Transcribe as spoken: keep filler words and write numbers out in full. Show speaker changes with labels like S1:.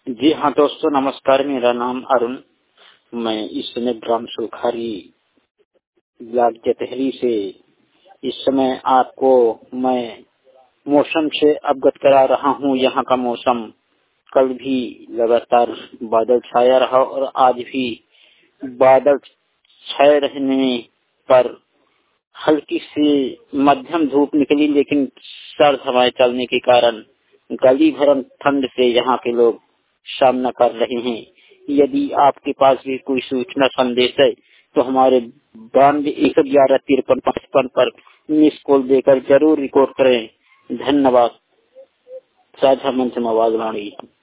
S1: जी हाँ दोस्तों, नमस्कार। मेरा नाम अरुण। मैं इस समय ग्राम सुखारी ब्लॉक जतहरी से इस समय आपको मैं मौसम से अवगत करा रहा हूँ। यहाँ का मौसम कल भी लगातार बादल छाया रहा और आज भी बादल छाए रहने पर हल्की सी मध्यम धूप निकली, लेकिन सर्द हवाएं चलने के कारण गली भरन ठंड से यहाँ के लोग सामना कर रहे हैं। यदि आपके पास भी कोई सूचना संदेश है तो हमारे बानवे एक ग्यारह तिरपन पचपन पर मिस कॉल देकर जरूर रिकॉर्ड करें। धन्यवाद। साझा मंच में आवाज वाणी।